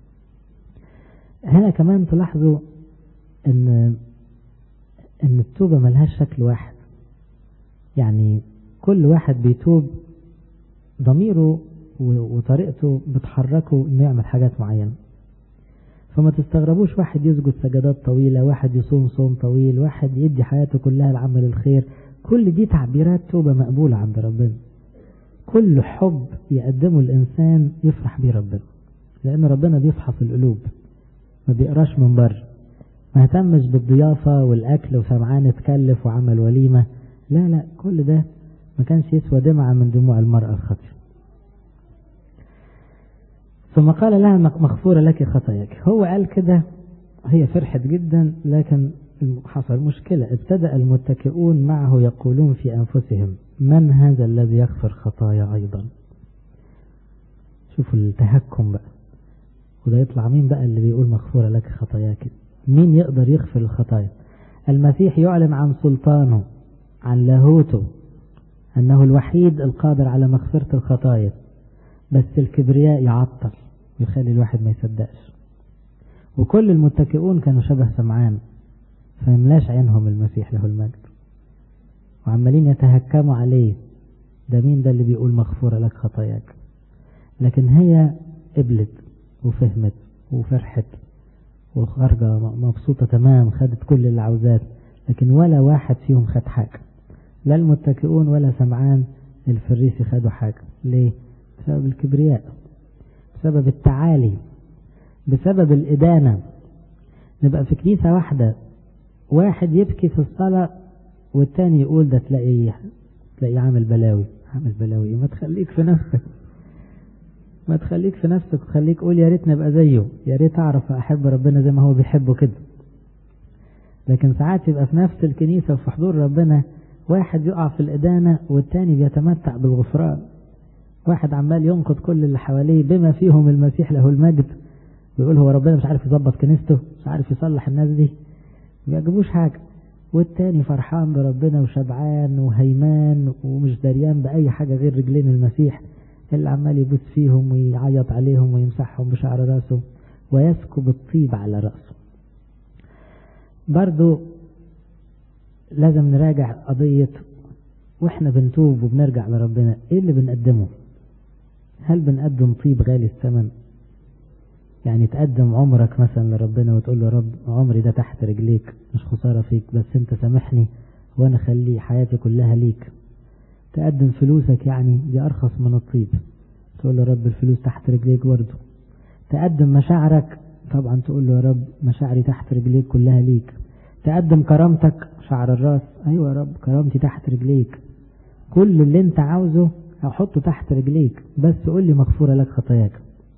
هنا كمان تلاحظوا ان التوبة ملهاش شكل واحد، يعني كل واحد بيتوب ضميره وطريقته بتحركه انه يعمل حاجات معينة. فما تستغربوش واحد يسجد سجدات طويلة، واحد يصوم صوم طويل، واحد يدي حياته كلها لعمل الخير، كل دي تعبيرات توبة مقبولة عند ربنا. كل حب يقدمه الإنسان يفرح بيه ربنا، لأن ربنا بيفحص القلوب، ما بيقراش من بره، ما اهتمش بالضيافة والأكل وسمعان اتكلف وعمل وليمة، لا كل ده ما كانش يسوى دمعة من دموع المرأة الخاطئة. ثم قال لها مغفورة لك خطاياك. هو قال كده، هي فرحت جدا، لكن حصل مشكلة. ابتدأ المتكئون معه يقولون في أنفسهم من هذا الذي يغفر خطايا أيضا. شوفوا التهكم بقى، وده يطلع مين بقى اللي بيقول مغفورة لك خطاياك؟ مين يقدر يغفر الخطايا؟ المسيح يعلن عن سلطانه، عن لاهوته، أنه الوحيد القادر على مغفرة الخطايا، بس الكبرياء يعطل يخلي الواحد ما يصدقش. وكل المتكئون كانوا شبه سمعان، فيملاش عينهم المسيح له المجد، وعمالين يتهكموا عليه، ده مين ده اللي بيقول مغفورة لك خطاياك؟ لكن هي قبلت وفهمت وفرحت وخارجة مبسوطة تمام، خدت كل اللي عاوزات، لكن ولا واحد فيهم خد حاجة، لا المتكئون ولا سمعان الفريسي خدوا حاجة. ليه؟ بسبب الكبرياء، بسبب التعالي، بسبب الإدانة. نبقى في كنيسة واحدة، واحد يبكي في الصلاة والتاني يقول ده تلاقي عامل بلاوي. ما تخليك في نفسك، ما تخليك في نفسك وخليك قول يا ريت نبقى زيه، يا ريت اعرف احب ربنا زي ما هو بيحبه كده. لكن ساعات يبقى في نفس الكنيسة وفي حضور ربنا واحد يقع في الإدانة والتاني بيتمتع بالغفران. واحد عمال ينقض كل اللي حواليه بما فيهم المسيح له المجد، ويقول هو ربنا مش عارف يظبط كنيسته، مش عارف يصلح الناس دي، ما يعجبوش حاجة. والتاني فرحان بربنا وشبعان وهيمان ومش دريان بأي حاجة غير رجلين المسيح اللي عمال يبوس فيهم ويعيط عليهم ويمسحهم بشعر راسه ويسكب الطيب على رأسه. برضو لازم نراجع قضية واحنا بنتوب وبنرجع لربنا، ايه اللي بنقدمه؟ هل بنقدم طيب غالي الثمن؟ يعني تقدم عمرك مثلا لربنا وتقول له يا رب عمري ده تحت رجليك، مش خسارة فيك، بس انت سامحني وانا خلي حياتي كلها ليك. تقدم فلوسك، يعني دي ارخص من الطيب، تقول له يا رب الفلوس تحت رجليك برضه. تقدم مشاعرك، طبعا تقول له يا رب مشاعري تحت رجليك كلها ليك. تقدم كرامتك، شعر الراس، ايوه يا رب كرامتي تحت رجليك، كل اللي انت عاوزه هحطه تحت رجليك، بس قول لي مغفورة لك خطاياك.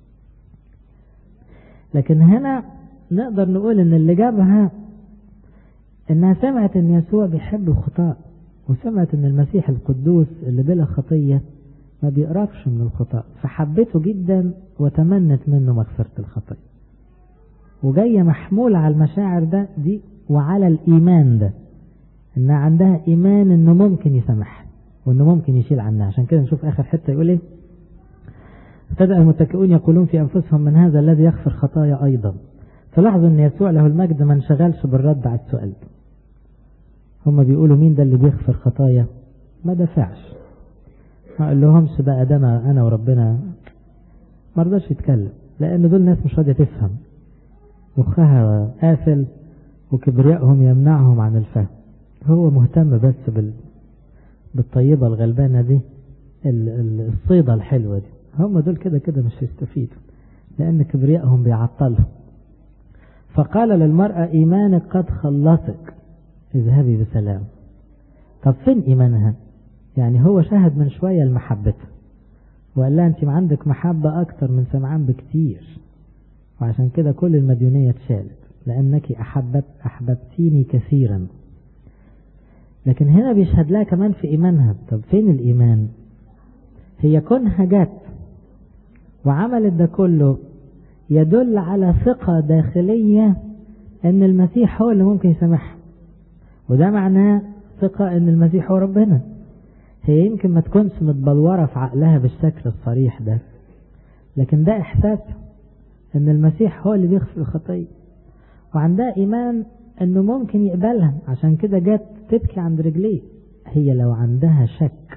لكن هنا نقدر نقول ان اللي جابها انها سمعت ان يسوع بيحب الخطاء، وسمعت ان المسيح القدوس اللي بلا خطية ما بيقرفش من الخطاء، فحبته جدا وتمنت منه مغفرة الخطايا، وجاية محمولة على المشاعر دي وعلى الإيمان ده، إنها عندها إيمان إنه ممكن يسامح وإنه ممكن يشيل عنها. عشان كده نشوف آخر حتة يقول إيه: ابتدأ المتكئون يقولون في أنفسهم من هذا الذي يغفر خطايا أيضا. تلاحظوا إن يسوع له المجد ما انشغلش بالرد على السؤال. هم بيقولوا مين ده اللي بيغفر خطايا، ما دفعش، ما قال لهمش بقى ده أنا وربنا، ما رضاش يتكلم، لأن دول ناس مش راضية تفهم، مخها قافل وكبريائهم يمنعهم عن الفهم. هو مهتم بس بالطيبة الغلبانة دي، الصيدة الحلوة دي. هم دول كده مش يستفيدوا، لأن كبريائهم بيعطلهم. فقال للمرأة إيمانك قد خلصك، اذهبي بسلام. طب فين إيمانها؟ يعني هو شاهد من شوية المحبة وقال لها أنت عندك محبة أكتر من سمعان بكتير، وعشان كده كل المديونية اتشالت، لأنك أحببتيني كثيرا. لكن هنا بيشهد لها كمان في إيمانها. طب فين الإيمان؟ هي كونها جت وعملت ده كله يدل على ثقة داخلية ان المسيح هو اللي ممكن يسامحها، وده معناه ثقة ان المسيح هو ربنا. هي يمكن ما تكونش متبلورة في عقلها بالشكل الصريح ده، لكن ده احساس ان المسيح هو اللي بيغفر الخطية، وعندها ايمان انه ممكن يقبلها، عشان كده جت تبكي عند رجليه. هي لو عندها شك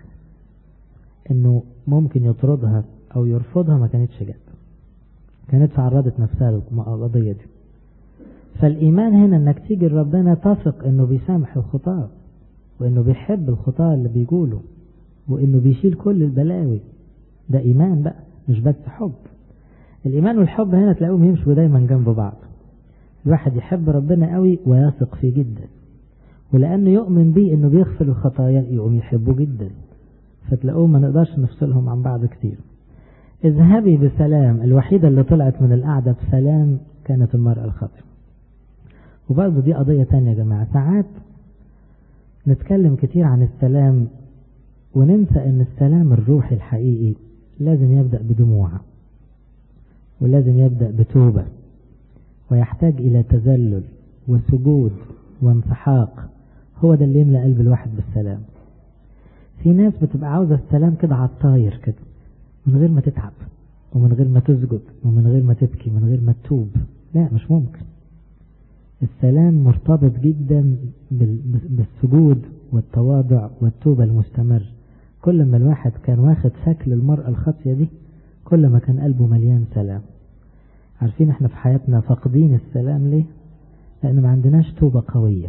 انه ممكن يطردها او يرفضها ما كانتش جت، كانت عرضت نفسها للقضية دي. فالايمان هنا انك تيجي لربنا تثق انه بيسامح الخطاة، وانه بيحب الخطاة اللي بيقولوا، وانه بيشيل كل البلاوي. ده ايمان بقى، مش بس حب. الايمان والحب هنا تلاقوهم يمشوا دايما جنب بعض. الواحد يحب ربنا قوي ويثق فيه جدا، ولانه يؤمن بيه انه بيغفر الخطايا يقوم يحبه جدا، فتلاقوهم ما نقدرش نفصلهم عن بعض كتير. اذهبي بسلام، الوحيدة اللي طلعت من القعدة بسلام كانت المرأة الخاطئة. وبرضه دي قضية تانية يا جماعة، ساعات نتكلم كتير عن السلام وننسى ان السلام الروحي الحقيقي لازم يبدأ بدموع، ولازم يبدأ بتوبة، ويحتاج الى تذلل وسجود وانسحاق. هو ده اللي يملأ قلب الواحد بالسلام. في ناس بتبقى عاوزة السلام كده على الطاير كده، من غير ما تتعب ومن غير ما تسجد ومن غير ما تبكي ومن غير ما تتوب. لا، مش ممكن. السلام مرتبط جدا بالسجود والتواضع والتوبة المستمر. كل ما الواحد كان واخد شكل المرأة الخاطية دي، كل ما كان قلبه مليان سلام. عارفين احنا في حياتنا فاقدين السلام ليه؟ لأن ما عندناش توبة قوية.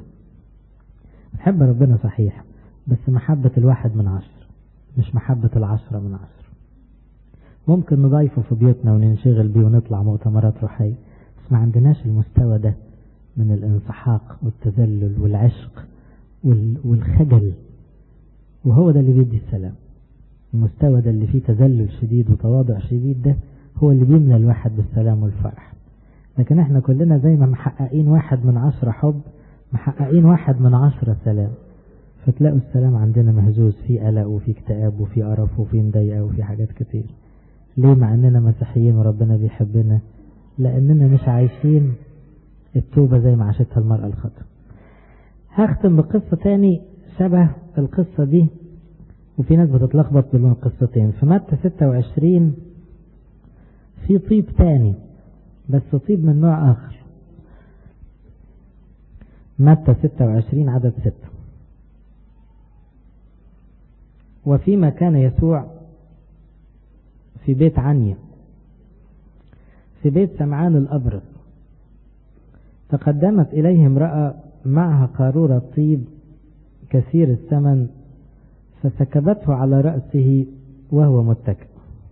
نحب ربنا صحيح، بس محبة 1/10، مش محبة 10/10. ممكن نضيفه في بيوتنا وننشغل بيه ونطلع مؤتمرات روحية، بس ما عندناش المستوى ده من الانسحاق والتذلل والعشق والخجل، وهو ده اللي بيدي السلام. المستوى ده اللي فيه تذلل شديد وتواضع شديد، ده هو اللي بيملى الواحد بالسلام والفرح. لكن احنا كلنا زي ما محققين 1/10 حب، محققين 1/10 سلام. فتلاقوا السلام عندنا مهزوز، فيه قلق وفيه اكتئاب وفيه قرف وفيه مضايقة وفيه حاجات كتير. ليه؟ مع اننا مسيحيين وربنا بيحبنا، لاننا مش عايشين التوبة زي ما عاشتها المرأة الخاطئة. هختم بقصة تاني شبه القصة دي، وفي ناس بتتلخبط بين القصتين. في متى 26 في طيب تاني، بس طيب من نوع آخر. متى 26 عدد 6: وفيما كان يسوع في بيت عنيا في بيت سمعان الأبرص، تقدمت إليه امرأة معها قارورة طيب كثير الثمن، فسكبته على رأسه وهو متكئ.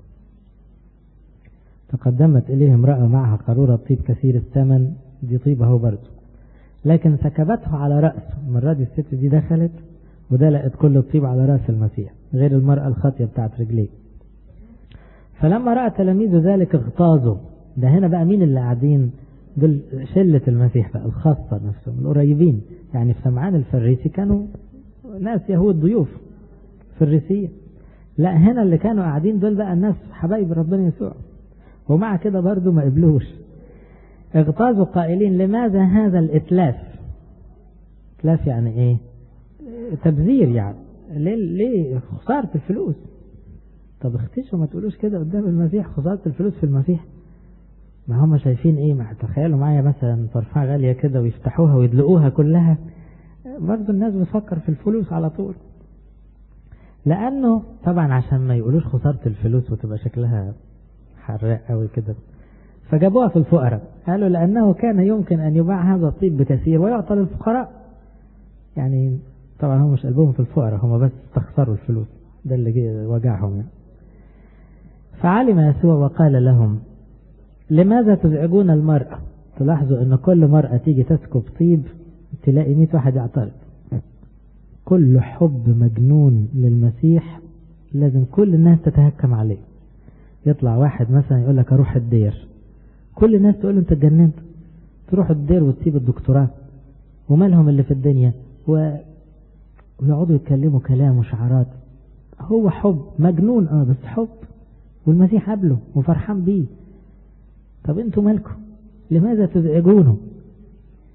تقدمت إليه امرأة معها قارورة طيب كثير الثمن، دي طيبة هو برضه، لكن سكبته على رأسه. المرة دي الست دي دخلت ودلقت كل الطيب على رأس المسيح، غير المرأة الخاطية بتاعت رجليه. فلما رأى تلاميذ ذلك اغتاظوا. ده هنا بقى مين اللي قاعدين؟ دول شلة المسيح بقى الخاصة نفسهم القريبين. يعني في سمعان الفريسي كانوا ناس يهود ضيوف فريسيين، لا هنا اللي كانوا قاعدين دول بقى الناس حبايب ربنا يسوع، ومع كده برضو ما قبلوش. اغتاظوا قائلين: لماذا هذا الاتلاف؟ اتلاف يعني ايه؟ تبذير يعني. ليه خسارة الفلوس؟ طب اختشوا ما تقولوش كده قدام المسيح، خسارة الفلوس في المسيح. ما هم شايفين ايه؟ ما تخيلوا معايا مثلا طرفها غالية كده ويفتحوها ويدلقوها كلها، برضو الناس بتفكر في الفلوس على طول. لانه طبعا عشان ما يقولوش خسارة الفلوس وتبقى شكلها حراق قوي كده، فجابوها في الفقراء. قالوا لانه كان يمكن ان يباع هذا الطيب بكثير ويعطى للفقراء. يعني طبعا هم مش قلبهم في الفقراء، هم بس استخسروا الفلوس، ده اللي وجعهم يعني. فعلم يسوع وقال لهم: لماذا تزعجون المرأة؟ تلاحظوا ان كل مرأة تيجي تسكب طيب تلاقي 100 واحد يعترض. كل حب مجنون للمسيح لازم كل الناس تتهكم عليه. يطلع واحد مثلا يقول لك اروح الدير، كل الناس تقول له انت اتجننت، تروح الدير وتسيب الدكتوراه ومالهم اللي في الدنيا، ويقعدوا يتكلموا كلام وشعارات. هو حب مجنون بس حب، والمسيح قبله وفرحان بيه. طب انتوا مالكم؟ لماذا تزعجونه؟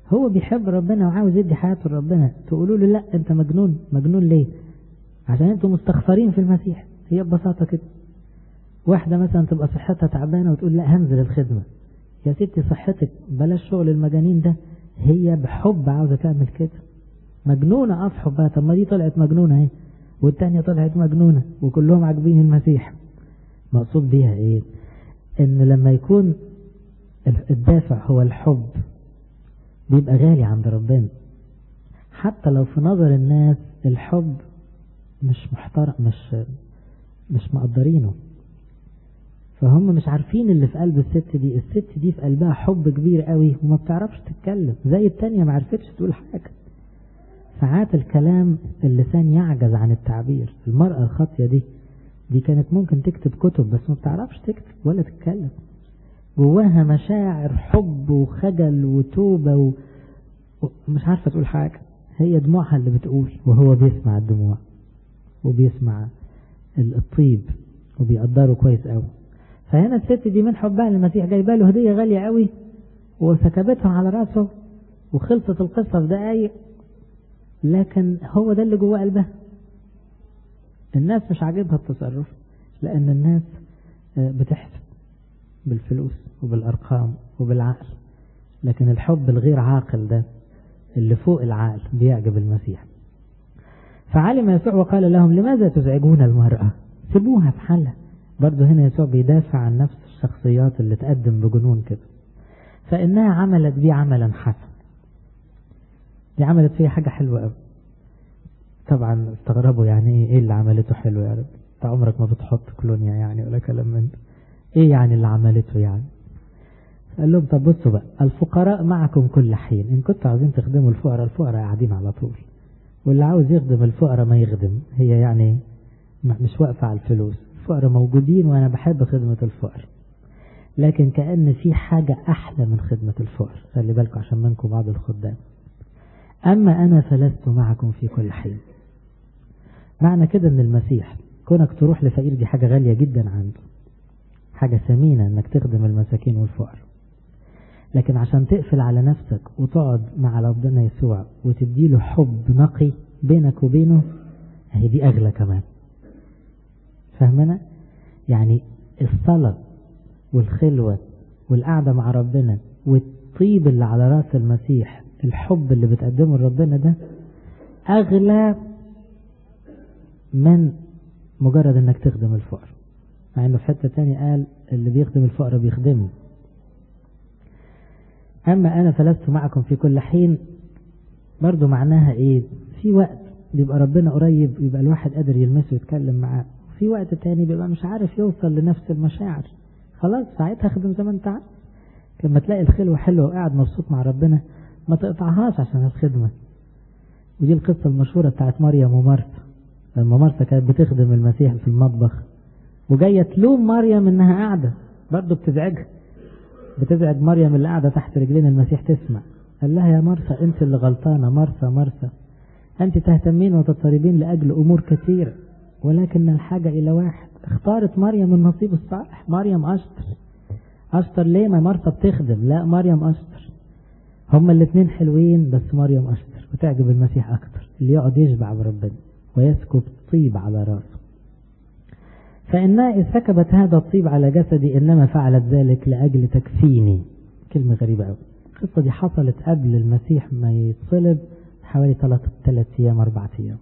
هو بيحب ربنا وعاوز يدي حياته لربنا، تقولوا له لا انت مجنون. مجنون ليه؟ عشان انتوا مستخسرين في المسيح. هي ببساطة كده. واحدة مثلا تبقى صحتها تعبانة وتقول لا هنزل الخدمة. يا ستي صحتك بلاش شغل المجانين ده. هي بحب عاوزة تعمل كده. مجنونة في حبها. طب ما دي طلعت مجنونة اهي، والتانية طلعت مجنونة، وكلهم عاجبين المسيح. مقصود بيها ايه؟ ان لما يكون الدافع هو الحب بيبقى غالي عند ربنا. حتى لو في نظر الناس الحب مش محترم، مش مقدرينه. فهم مش عارفين اللي في قلب الست دي. الست دي في قلبها حب كبير قوي وما بتعرفش تتكلم، زي التانية ما عرفتش تقول حاجة. ساعات الكلام اللسان يعجز عن التعبير. المرأة الخاطية دي كانت ممكن تكتب كتب بس ما بتعرفش تكتب ولا تتكلم. جواها مشاعر حب وخجل وتوبة ومش عارفة تقول حاجة. هي دموعها اللي بتقول، وهو بيسمع الدموع وبيسمع الطيب وبيقدره كويس قوي. فهنا الست دي من حبها للمسيح جايبه له هدية غالية قوي وسكبتها على راسه وخلصت القصة في دقايق. لكن هو ده اللي جوه قلبها. الناس مش عاجبها التصرف، لأن الناس بتحسب بالفلوس وبالأرقام وبالعقل. لكن الحب الغير عاقل ده اللي فوق العقل بيعجب المسيح. فعلم يسوع وقال لهم لماذا تزعجون المرأة؟ سيبوها في حالها. برضو هنا يسوع بيدافع عن نفس الشخصيات اللي تقدم بجنون كده. فإنها عملت بي عملا حسن. دي عملت فيها حاجة حلوة قوي. طبعا استغربوا يعني ايه اللي عملته حلو يا رب؟ انت عمرك ما بتحط كلونيا يعني ولا كلام من ده. ايه يعني اللي عملته يعني؟ قال لهم طب بصوا بقى، الفقراء معكم كل حين. ان كنتوا عايزين تخدموا الفقراء قاعدين على طول، واللي عاوز يخدم الفقراء ما يخدم. هي يعني مش واقفة على الفلوس. الفقراء موجودين وانا بحب خدمة الفقراء، لكن كأن في حاجة احلى من خدمة الفقراء. خلي بالكم عشان منكم بعض الخدام. اما انا فلست معكم في كل حين. معنى كده ان المسيح كونك تروح لفقير دي حاجة غالية جدا عنده، حاجة ثمينة انك تخدم المساكين والفقراء. لكن عشان تقفل على نفسك وتقعد مع ربنا يسوع وتديله حب نقي بينك وبينه، هي دي اغلى كمان. فهمنا؟ يعني الصلاة والخلوة والقعدة مع ربنا والطيب اللي على راس المسيح، الحب اللي بتقدمه لربنا ده اغلى من مجرد انك تخدم الفقراء. مع انه في حتة تانية قال اللي بيخدم الفقراء بيخدمني. اما انا فلست معكم في كل حين برضو معناها ايه؟ في وقت بيبقى ربنا قريب يبقى الواحد قادر يلمسه ويتكلم معاه، في وقت تاني بيبقى مش عارف يوصل لنفس المشاعر. خلاص ساعتها خدم زي ما انت عارف. لما تلاقي الخلوة حلوة وقاعد مبسوط مع ربنا ما تقطعهاش عشان الخدمة. ودي القصة المشهورة بتاعت مريم ومارثا. لما مارثا كانت بتخدم المسيح في المطبخ وجاية تلوم مريم انها قاعدة، برضو بتزعج مريم اللي قاعدة تحت رجلين المسيح تسمع. قال لها يا مارثا انت اللي غلطانة. مارثا انت تهتمين وتضطربين لأجل امور كثيرة، ولكن الحاجة الى واحد. اختارت مريم النصيب الصالح. مريم اشطر ليه؟ ما مارثا بتخدم. لا مريم اشطر. هما الاثنين حلوين بس مريم اشطر وتعجب المسيح اكتر. اللي يقعد يشبع بربنا ويسكب طيب على راسه. فإنها إذ سكبت هذا الطيب على جسدي إنما فعلت ذلك لأجل تكفيني. كلمة غريبة أوي. القصة دي حصلت قبل المسيح ما يتصلب حوالي 3 أيام 4 أيام.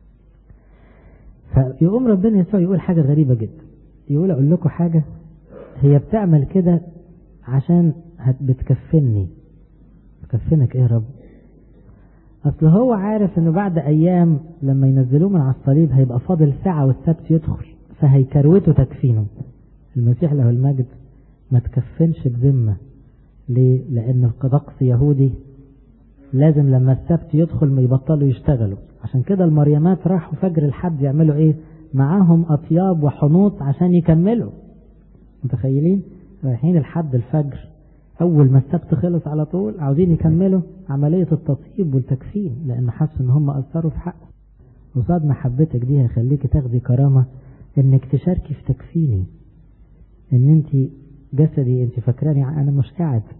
فيقوم ربنا يسوع يقول حاجة غريبة جدا. يقول أقول لكم حاجة، هي بتعمل كده عشان بتكفني. بتكفنك إيه يا رب؟ أصل هو عارف إنه بعد أيام لما ينزلوه من على الصليب هيبقى فاضل ساعة والسبت يدخل، فهيكروته تكفينه. المسيح له المجد ما تكفنش بذمة. ليه؟ لأن الطقس يهودي لازم لما السبت يدخل ما يبطلوا يشتغلوا. عشان كده المريمات راحوا فجر الحد يعملوا ايه؟ معاهم أطياب وحنوط عشان يكملوا. متخيلين؟ رايحين الحد الفجر أول ما السبت خلص على طول عاوزين يكملوا عملية التطيب والتكفين، لأن حسوا إن هم أثروا في حقه. وصاد محبتك دي هيخليك تاخدي كرامة انك تشاركي في تكفيني. ان انت جسدي انت فاكراني انا مش قاعد،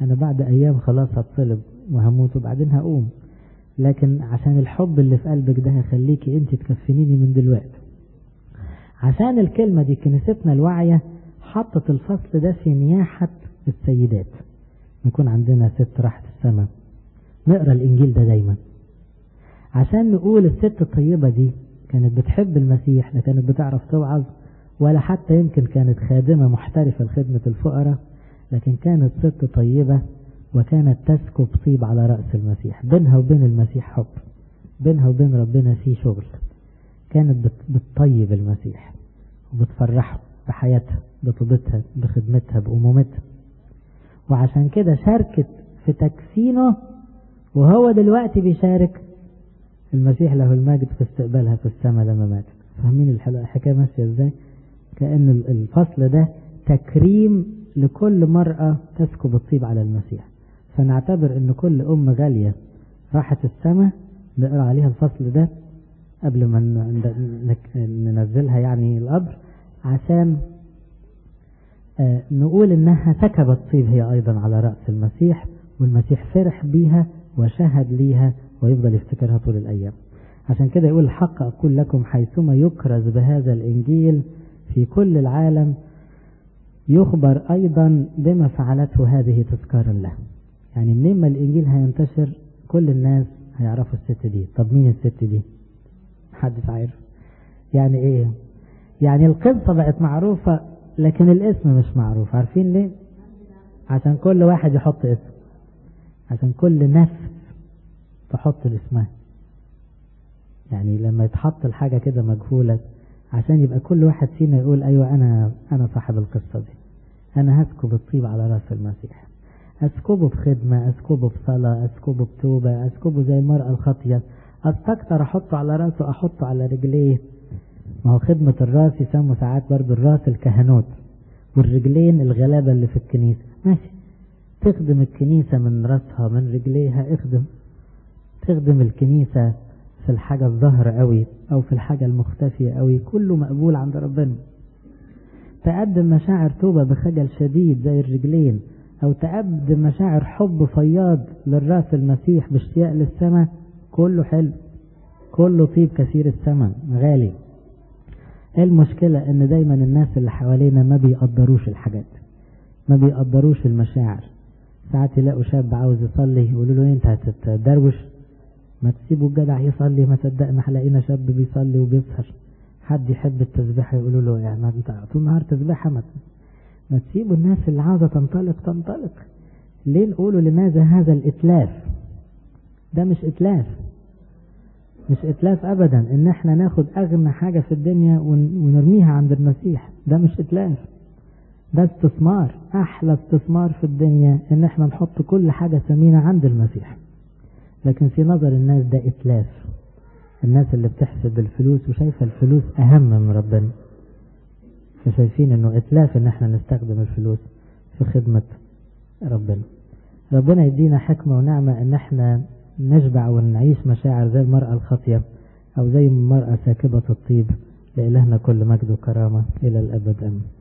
أنا بعد أيام خلاص هتصلب وهموت وبعدين هقوم، لكن عشان الحب اللي في قلبك ده هخليكي أنت تكفنيني من دلوقتي. عشان الكلمة دي كنيستنا الواعية حطت الفصل ده في نياحة السيدات، نكون عندنا ست راحت السماء نقرأ الإنجيل ده دايما، عشان نقول الست الطيبة دي كانت بتحب المسيح، لا كانت بتعرف توعظ ولا حتى يمكن كانت خادمة محترفة لخدمة الفقراء، لكن كانت ست طيبة وكانت تسكب طيب على رأس المسيح. بينها وبين المسيح حب، بينها وبين ربنا في شغل، كانت بتطيب المسيح وبتفرحه بحياتها بطيبتها بخدمتها بأمومتها، وعشان كده شاركت في تكفينه وهو دلوقتي بيشارك المسيح له المجد في استقبالها في السماء لما ماتت. فاهمين الحكاية ماشية ازاي؟ كأن الفصل ده تكريم لكل مرأة تسكب الطيب على المسيح. فنعتبر ان كل غالية راحت السماء نقرأ عليها الفصل ده قبل ما ننزلها يعني القبر، عشان نقول انها سكبت طيب هي ايضا على رأس المسيح، والمسيح فرح بيها وشهد ليها ويفضل يفتكرها طول الايام. عشان كده يقول الحق اقول لكم حيثما يكرز بهذا الانجيل في كل العالم يخبر ايضا بما فعلته هذه تذكارا له. يعني منين ما الانجيل هينتشر كل الناس هيعرفوا الست دي. طب مين الست دي؟ محدش عارف. يعني ايه؟ يعني القصة بقت معروفة لكن الاسم مش معروف. عارفين ليه؟ عشان كل واحد يحط اسم، عشان كل نفس تحط الاسمها. يعني لما يتحط الحاجة كده مجهولة عشان يبقى كل واحد فينا يقول ايوه انا صاحب القصة دي، انا هسكب الطيب على راس المسيح، اسكبه بخدمة، اسكبه بصلاة، اسكبه بتوبة، اسكبه زي المرأة الخاطية، استكتر احطه على راسه احطه على رجليه. ما هو خدمة الراس يسموا ساعات برضو الراس الكهنوت، والرجلين الغلابة اللي في الكنيسة. ماشي، تخدم الكنيسة من راسها من رجليها، تخدم الكنيسة في الحاجة الظاهرة قوي او في الحاجة المختفية قوي، كله مقبول عند ربنا. تقدم مشاعر توبة بخجل شديد زي الرجلين، او تقدم مشاعر حب فياض للراس المسيح باشتياق للسماء، كله حلو، كله طيب كثير الثمن غالي. المشكلة ان دايما الناس اللي حوالينا ما بيقدروش الحاجات، ما بيقدروش المشاعر. ساعات يلاقوا شاب عاوز يصلي يقولوا له انت هتتدروش، ما تسيبوا الجدع يصلي، ما صدقنا لقينا شاب بيصلي وبيسهر. حد يحب التسبيحة يقولوا له يعني ما انت طول النهار تسبيحة، ما تسيبوا الناس اللي عاوزة تنطلق. ليه نقولوا لماذا هذا الاتلاف؟ ده مش اتلاف، مش اتلاف ابدا ان احنا ناخد اغنى حاجة في الدنيا ونرميها عند المسيح. ده مش اتلاف، ده استثمار. احلى استثمار في الدنيا ان احنا نحط كل حاجة ثمينة عند المسيح. لكن في نظر الناس ده اتلاف، الناس اللي بتحسب الفلوس وشايفة الفلوس اهم من ربنا، فشايفين انه اتلاف ان احنا نستخدم الفلوس في خدمة ربنا. ربنا يدينا حكمة ونعمة ان احنا نشبع ونعيش مشاعر زي المرأة الخاطية او زي المرأة ساكبة الطيب. لإلهنا كل مجد وكرامة إلى الأبد. أمين.